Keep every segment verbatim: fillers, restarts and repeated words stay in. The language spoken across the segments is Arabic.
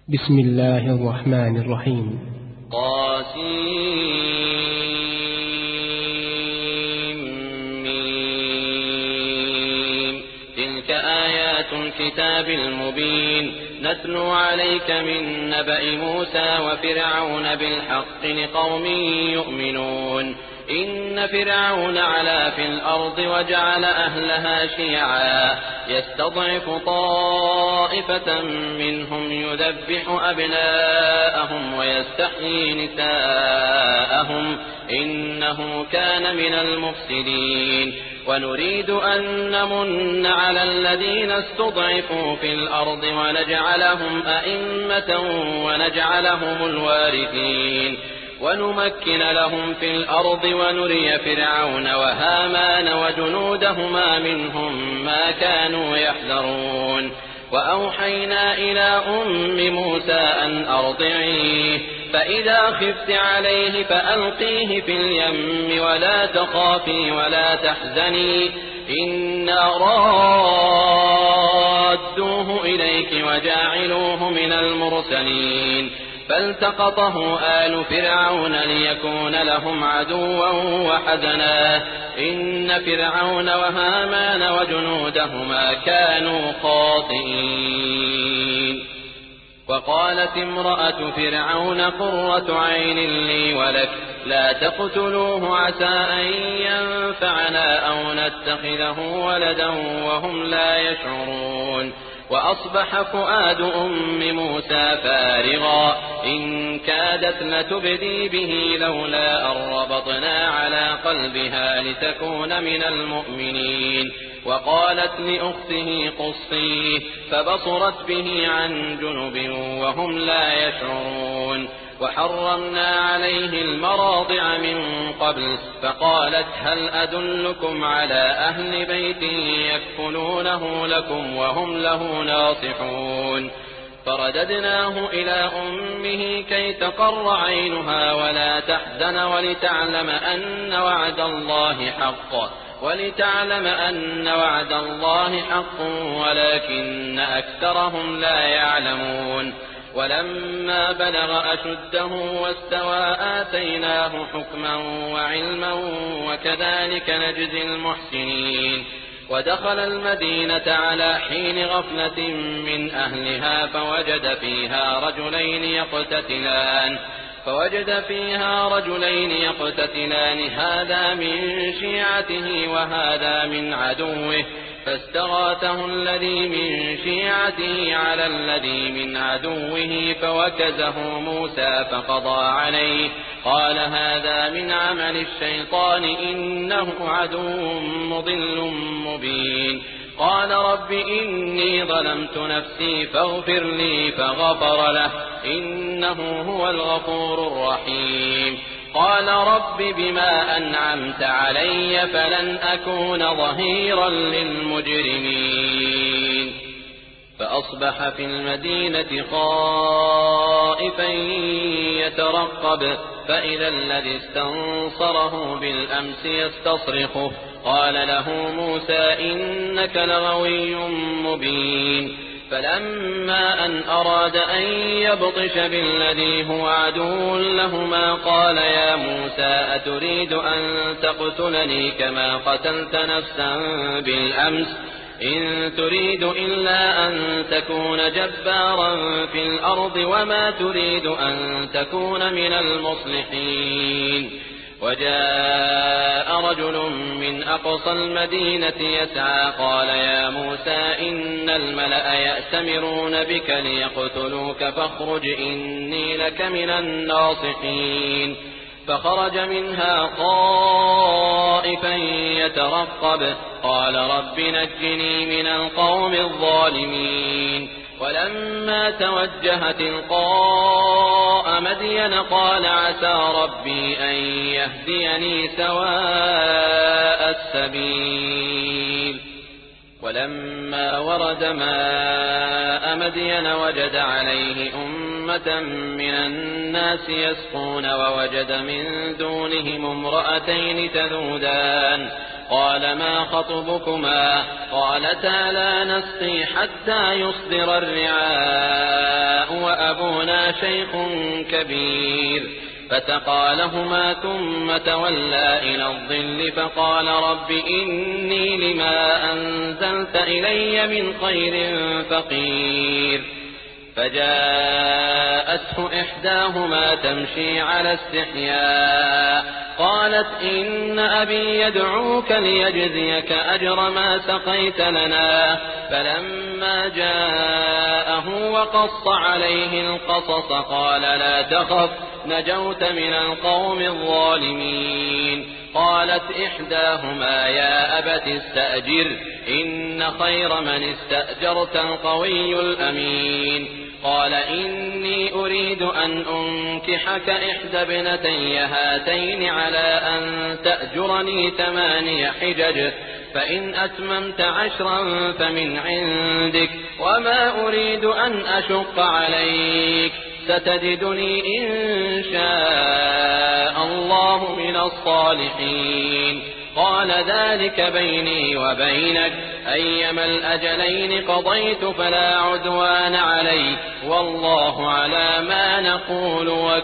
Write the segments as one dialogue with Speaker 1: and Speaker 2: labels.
Speaker 1: بسم الله الرحمن الرحيم.
Speaker 2: قاسمين. تلك آيات الكتاب المبين نتلو عليك من نبأ موسى وفرعون بالحق لقوم يؤمنون. إن فرعون علا في الأرض وجعل أهلها شيعا يستضعف طائفة منهم يذبح أبناءهم ويستحيي نساءهم إنه كان من المفسدين. ونريد أن نمن على الذين استضعفوا في الأرض ونجعلهم أئمة ونجعلهم الوارثين ونمكن لهم في الأرض ونري فرعون وهامان وجنودهما منهم ما كانوا يحذرون. وأوحينا إلى أم موسى أن أرضعيه فإذا خفت عليه فألقيه في اليم ولا تخافي ولا تحزني إنا رادوه إليك وجاعلوه من المرسلين. فالتقطه آل فرعون ليكون لهم عدوا وحزنا إن فرعون وهامان وجنودهما كانوا خاطئين. وقالت امرأة فرعون قرة عين لي ولك لا تقتلوه عسى أن ينفعنا أو نتخذه ولدا وهم لا يشعرون. وأصبح فؤاد أم موسى فارغا إن كادت لتبدي به لولا أن ربطنا على قلبها لتكون من المؤمنين. وقالت لأخته قصيه فبصرت به عن جنب وهم لا يشعرون. وحرمنا عليه المراضع من قبل فقالت هل أدلكم على أهل بيت يكفلونه لكم وهم له ناصحون. فرددناه إلى أمه كي تقر عينها ولا تحزن ولتعلم أن وعد الله حق ولتعلم أن وعد الله حق ولكن أكثرهم لا يعلمون. ولما بلغ أشده واستوى آتيناه حكما وعلما وكذلك نجزي المحسنين. ودخل المدينة على حين غفلة من أهلها فوجد فيها رجلين يقتتلان فوجد فيها رجلين يقتتلان هذا من شيعته وهذا من عدوه فاستغاثه الذي من شيعته على الذي من عدوه فوكزه موسى فقضى عليه قال هذا من عمل الشيطان إنه عدو مضل مبين. قال رب إني ظلمت نفسي فاغفر لي فغفر له إنه هو الغفور الرحيم. قال رب بما أنعمت علي فلن أكون ظهيرا للمجرمين. فأصبح في المدينة خائفا يترقب فإذا الذي استنصره بالأمس يستصرخه قال له موسى إنك لغوي مبين. فلما أن أراد أن يبطش بالذي هو عدو لهما قال يا موسى أتريد أن تقتلني كما قتلت نفسا بالأمس إن تريد إلا أن تكون جبارا في الأرض وما تريد أن تكون من المصلحين. وجاء رجل من أقصى المدينة يسعى قال يا موسى إن الملأ يأتمرون بك ليقتلوك فاخرج إني لك من الناصحين. فخرج منها خائفا يترقب قال رب نجني من القوم الظالمين. ولما توجه تلقاء مدين قال عسى ربي أن يهديني سواء السبيل. ولما ورد ماء مدين وجد عليه أمة من الناس يسقون ووجد من دونهم امرأتين تذودان قال ما خطبكما قالتا لا نسقي حتى يصدر الرعاء وأبونا شيخ كبير. فتقى لهما ثم تولى إلى الظل فقال رب إني لما أنزلت إلي من خير فقير. فجاءته إحداهما تمشي على استحياء قالت إن أبي يدعوك ليجزيك أجر ما سقيت لنا. فلما جاءه وقص عليه القصص قال لا تخف نجوت من القوم الظالمين. قالت إحداهما يا أبت استأجر إن خير من استأجرت القوي الأمين. قال إني أريد أن أنكحك إحدى ابنتي هاتين على أن تأجرني ثماني حجج فإن أتممت عشرا فمن عندك وما أريد أن أشق عليك ستجدني إن شاء الله من الصالحين. قال ذلك بيني وبينك أيما الأجلين قضيت فلا عدوان علي والله على ما نقول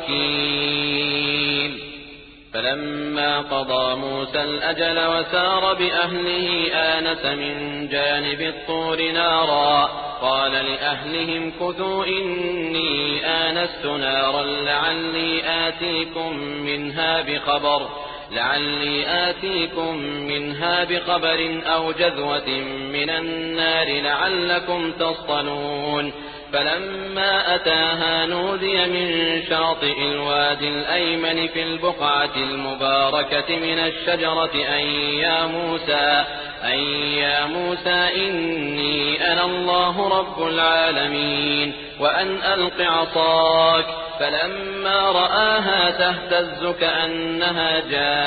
Speaker 2: وكيل. فلما قضى موسى الأجل وسار بأهله آنس من جانب الطور نارا قال لأهلهم كثوا إني آنست نارا لعلي آتيكم منها بخبر لعلي آتيكم منها بخبر أو جذوة من النار لعلكم تصطلون. فلما أتاها نودي من شاطئ الوادي الأيمن في البقعة المباركة من الشجرة أن يا موسى أن يا موسى إني أنا الله رب العالمين وأن ألق عصاك. فلما رآها تهتز كأنها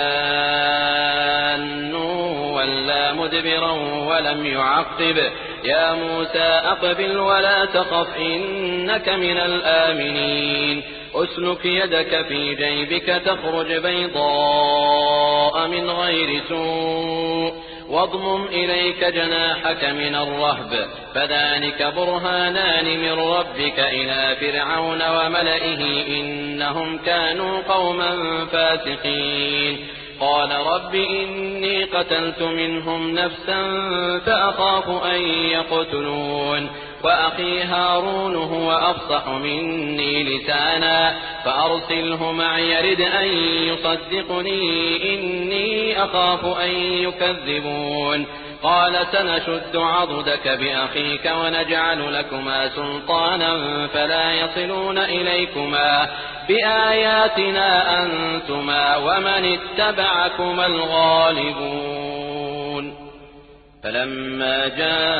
Speaker 2: جان ولا مدبرا ولم يعقب يا موسى أقبل ولا تخف إنك من الآمنين. أسلك يدك في جيبك تخرج بيضاء من غير سوء واضمم إليك جناحك من الرهب فذلك برهانان من ربك إلى فرعون وملئه إنهم كانوا قوما فاسقين. قال رب إني قتلت منهم نفسا فأخاف أن يقتلون وأخي هارون هو أفصح مني لسانا فأرسله معي يرد أن يصدقني إني أخاف أن يكذبون. قال سنشد عضدك بأخيك ونجعل لكما سلطانا فلا يصلون إليكما بآياتنا أنتما ومن اتبعكما الغالبون. فلما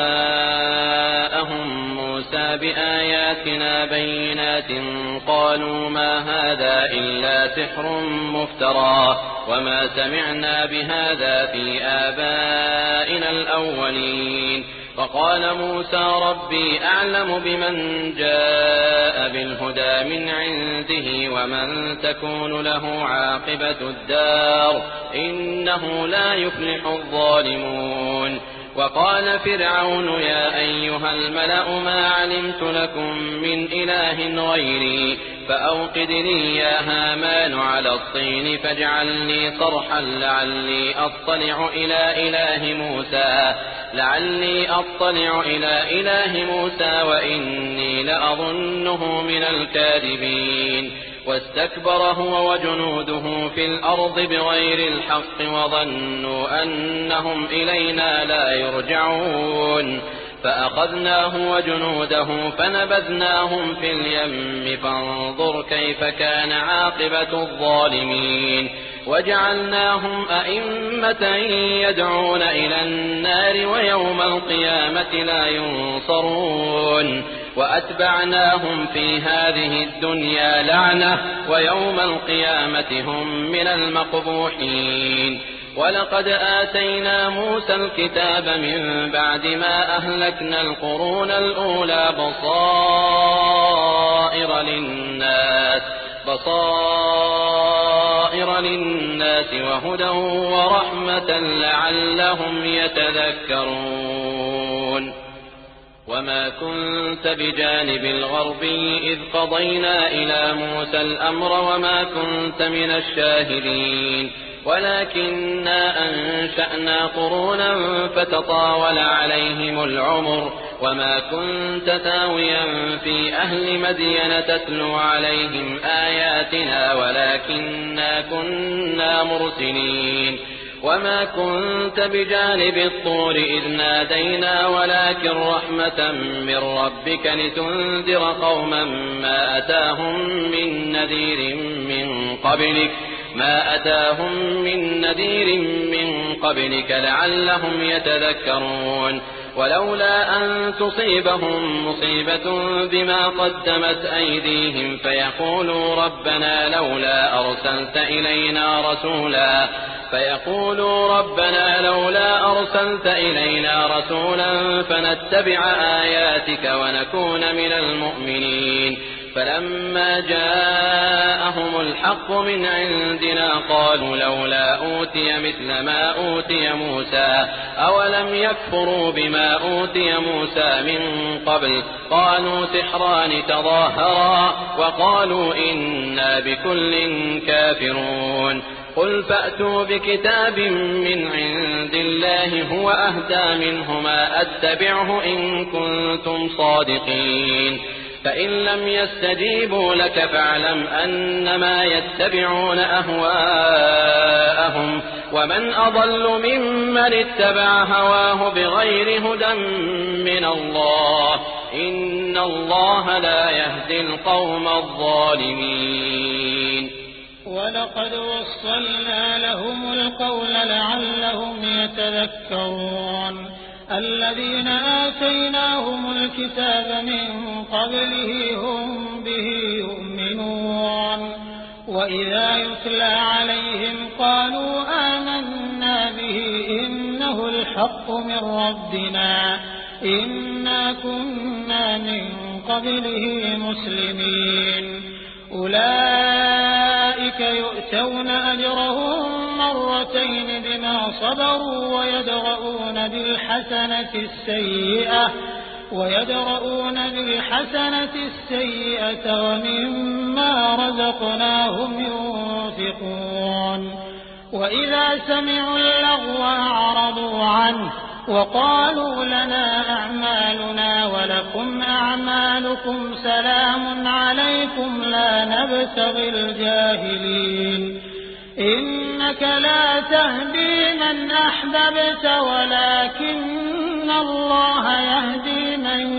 Speaker 2: جاءهم موسى بآياتنا بينات قالوا ما هذا إلا سحر مفترى وما سمعنا بهذا في آبائنا الأولين. فقال موسى ربي أعلم بمن جاء بالهدى من عنده ومن تكون له عاقبة الدار إنه لا يفلح الظالمون. وقال فرعون يا أيها الملأ ما علمت لكم من إله غيري فأوقد لي يا هامان على الطين فاجعل لي صرحا لعلي أطلع إلى إله موسى لعلي أطلع إلى إله موسى وإني لأظنه من الكاذبين. واستكبر هو وجنوده في الأرض بغير الحق وظنوا أنهم إلينا لا يرجعون. فأخذناه وجنوده فنبذناهم في اليم فانظر كيف كان عاقبة الظالمين. وجعلناهم أئمة يدعون إلى النار ويوم القيامة لا ينصرون. وأتبعناهم في هذه الدنيا لعنة ويوم القيامة هم من المقبوحين. ولقد آتينا موسى الكتاب من بعد ما أهلكنا القرون الأولى بصائر للناس بصائر للناس وهدى ورحمة لعلهم يتذكرون. وما كنت بجانب الغربي إذ قضينا إلى موسى الأمر وما كنت من الشاهدين ولكننا أنشأنا قرونا فتطاول عليهم العمر وما كنت ثاويا في أهل مدين تتلو عليهم آياتنا ولكننا كنا مرسلين وما كنت بجانب الطور إذ نادينا ولكن رحمة من ربك لتنذر قوما ما أتاهم من نذير من قبلك ما أتاهم من نذير من قبلك لعلهم يتذكرون ولولا أن تصيبهم مصيبة بما قدمت أيديهم فيقولوا ربنا لولا أرسلت إلينا رسولا فيقولوا ربنا لولا أرسلت إلينا رسولا فنتبع آياتك ونكون من المؤمنين فلما جاءهم الحق من عندنا قالوا لولا أوتي مثل ما أوتي موسى أولم يكفروا بما أوتي موسى من قبل قالوا سحران تظاهرا وقالوا إنا بكل كافرون قل فأتوا بكتاب من عند الله هو أهدى منهما أتبعه إن كنتم صادقين فإن لم يستجيبوا لك فاعلم أنما يتبعون أهواءهم ومن أضل ممن اتبع هواه بغير هدى من الله إن الله لا يهدي القوم الظالمين
Speaker 3: ولقد وصلنا لهم القول لعلهم يتذكرون الذين آتيناهم الكتاب من قبله هم به يؤمنون وإذا يتلى عليهم قالوا آمنا به إنه الحق من ربنا إنا كنا من قبله مسلمين أولئك يؤتون أجرهم مرتين بما صبروا ويدرؤون بالحسنة السيئة ويدرؤون بالحسنة السيئة ومما رزقناهم ينفقون وإذا سمعوا اللغو أعرضوا عنه وقالوا لنا أعمالنا ولكم أعمالكم سلام عليكم لا نبتغي الجاهلين إنك لا تهدي من أحببت ولكن الله يهدي من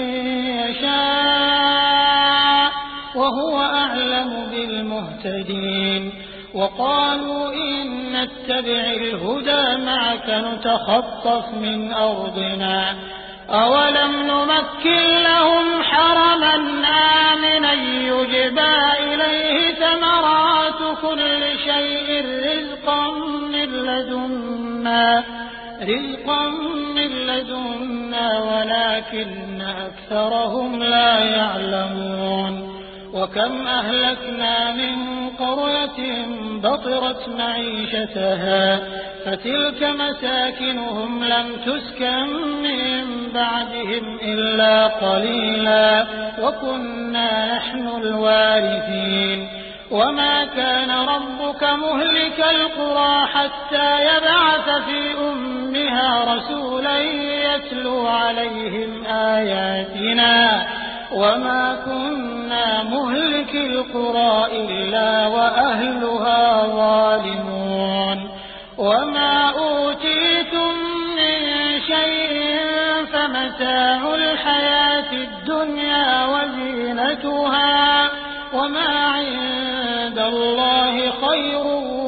Speaker 3: يشاء وهو أعلم بالمهتدين وقالوا إن نتبع الهدى معك نتخطف من أرضنا أولم نمكن لهم حرما آمنا يجبى إليه ثمرات كل شيء رزقا من لدنا رزقا من لدنا ولكن أكثرهم لا يعلمون وكم أهلكنا من قرية بطرت معيشتها فتلك مساكنهم لم تسكن من بعدهم إلا قليلا وكنا نحن الوارثين وما كان ربك مهلك القرى حتى يبعث في أمها رسولا يتلو عليهم آياتنا وما كنا مهلك القرى إلا وأهلها ظالمون وما أوتيتم من شيء فمتاع الحياة الدنيا وزينتها وما عند الله خير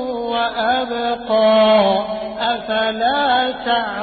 Speaker 3: وأبقى أفلا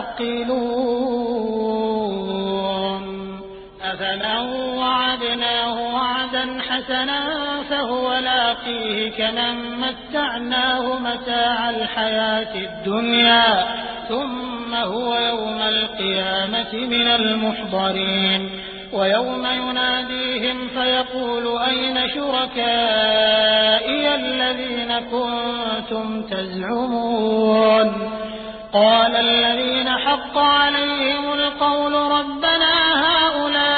Speaker 3: تعقلون أفمن وعدناه وعدا حسنا فهو لاقيه كمن متعناه متاع الحياة الدنيا ثم هو يوم القيامة من المحضرين ويوم يناديهم فيقول أين شركائي الذين كنتم تزعمون قال الذين حق عليهم القول ربنا هؤلاء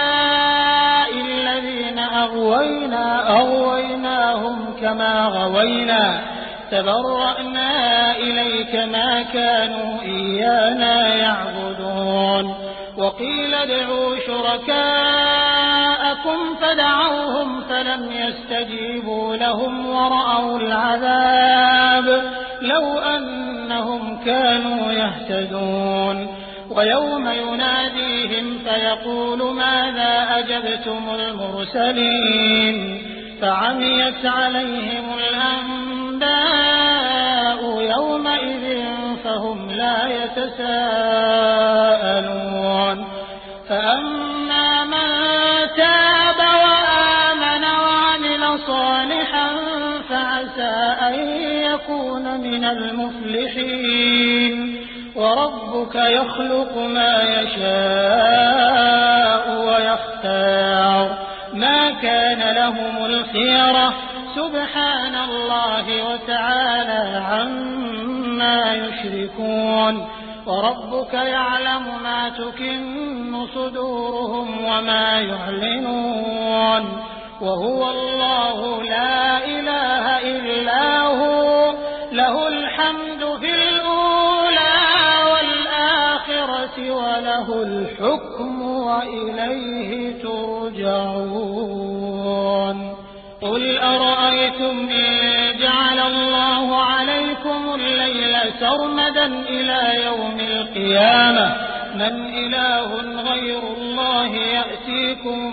Speaker 3: أغوينا أغويناهم كما غوينا تبرأنا إليك ما كانوا إيانا يعبدون وقيل ادعوا شركاءكم فدعوهم فلم يستجيبوا لهم ورأوا العذاب لو أنهم كانوا يهتدون ويوم يناديهم فيقول ماذا أجبتم المرسلين فعميت عليهم الأنباء يومئذ فهم لا يتساءلون فأما من تاب وآمن وعمل صالحا فعسى أن يكون من المفلحين وربك يخلق ما يشاء ويختار ما كان لهم الخيرة سبحان الله وتعالى عما يشركون وربك يعلم ما تكن صدورهم وما يعلنون وهو الله لا إله إلا هو له الحمد في الأولى والآخرة وله الحكم وإليه ترجعون قل أرأيتم إن جعل الله عليكم الليل سرمدا إلى يوم القيامة من إله غير الله يأتيكم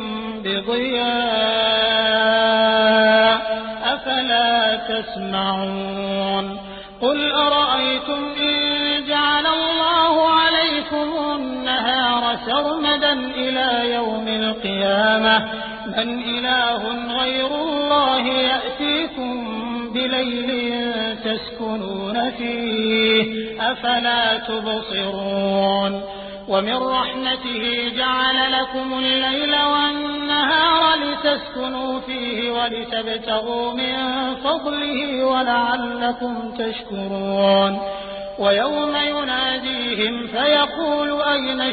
Speaker 3: بضياء أفلا تسمعون قل أرأيتم إن جعل الله عليكم النهار سرمدا إلى يوم القيامة من إله غير الله يأتيكم بليل تسكنون فيه أفلا تبصرون ومن رحمته جعل لكم الليل والنهار لتسكنوا فيه ولتبتغوا من فضله ولعلكم تشكرون ويوم يناديهم فيقول أين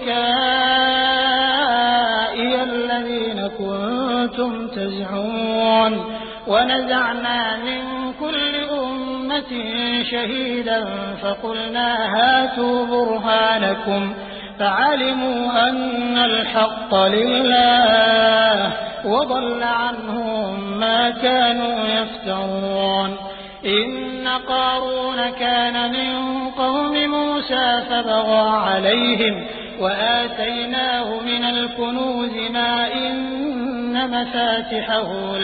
Speaker 3: شركائي الذين كنتم تزعمون ونزعنا من كل أمة شهيدا فقلنا هاتوا برهانكم فعلموا أن الحق لله وضل عنهم ما كانوا يفترون إن قارون كان من قوم موسى فبغى عليهم وآتيناه من الكنوز ما إن مفاتحه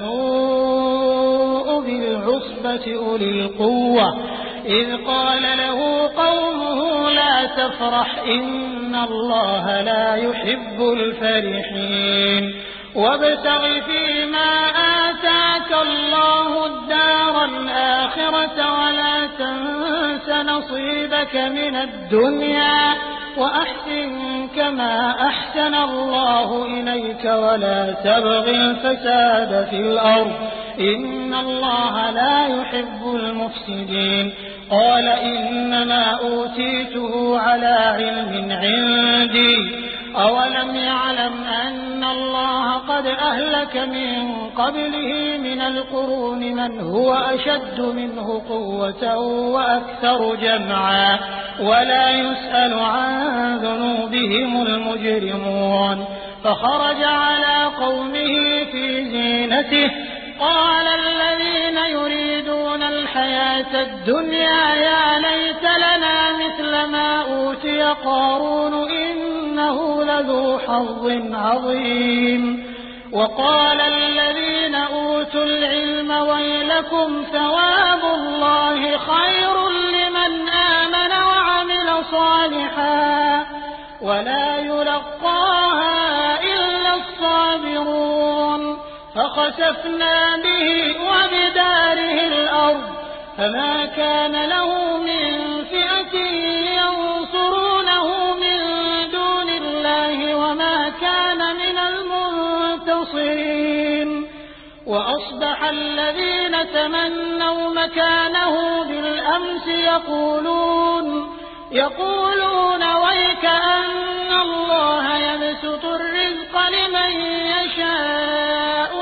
Speaker 3: لتنوء بالعصبة أولي القوة إذ قال له قومه لا تفرح إن الله لا يحب الفرحين وابتغ فيما آتاك الله الدار الآخرة ولا تنس نصيبك من الدنيا وأحسن كما أحسن الله إليك ولا تبغ الفساد في الأرض إن الله لا يحب المفسدين قال إنما أوتيته على علم عندي أولم يعلم أن الله قد أهلك من قبله من القرون من هو أشد منه قوة وأكثر جمعا ولا يسأل عن ذنوبهم المجرمون فخرج على قومه في زينته قال الذين يريدون الحياة الدنيا يا ليت لنا مثل ما أوتي قارون إنه لذو حظ عظيم وقال الذين أوتوا العلم ويلكم ثواب الله خير لمن آمن وعمل صالحا ولا يلقاها إلا الصابرون فخسفنا به وبداره الأرض فما كان له من فئة ينصرونه من دون الله وما كان من المنتصرين وأصبح الذين تمنوا مكانه بالأمس يقولون يقولون ويك أن الله يبسط الرزق لمن يشاء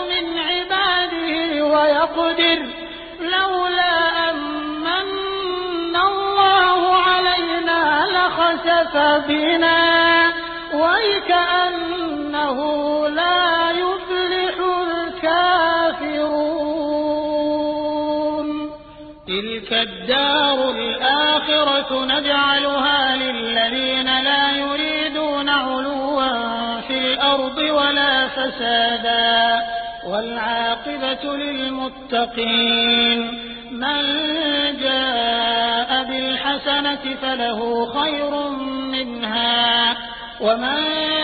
Speaker 3: خسف بنا وكأنه لا يفلح الكافرون تلك الدار الآخرة نجعلها للذين لا يريدون علوا في الأرض ولا فسادا والعاقبة للمتقين من جاء بالحسنة فله خير منها ومن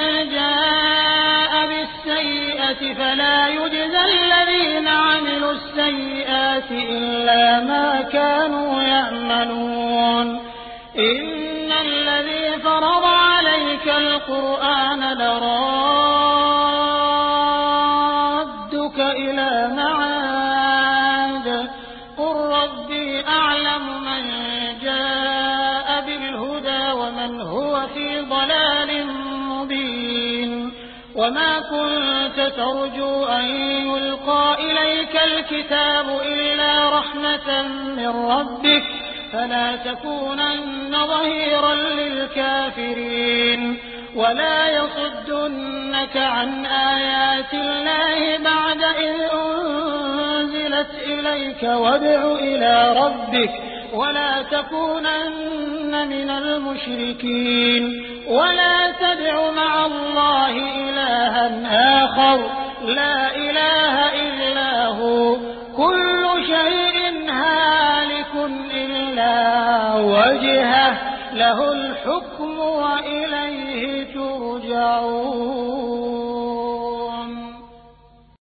Speaker 3: جاء بالسيئة فلا يجزى الذين عملوا السيئات إلا ما كانوا يعملون إن الذي فرض عليك القرآن لرادك إلى معاد قل ربي أعلم من جاء بالهدى ومن هو في ضلال مبين وما كنت ترجو أن يلقى إليك الكتاب إلا رحمة من ربك فلا تكونن ظهيرا للكافرين ولا يصدنك عن آيات الله بعد إذ أنزلت إليك وادع إلى ربك ولا تكونن من المشركين ولا تدع مع الله إلها آخر لا إله إلا هو كل شيء هالك إلا وجهه له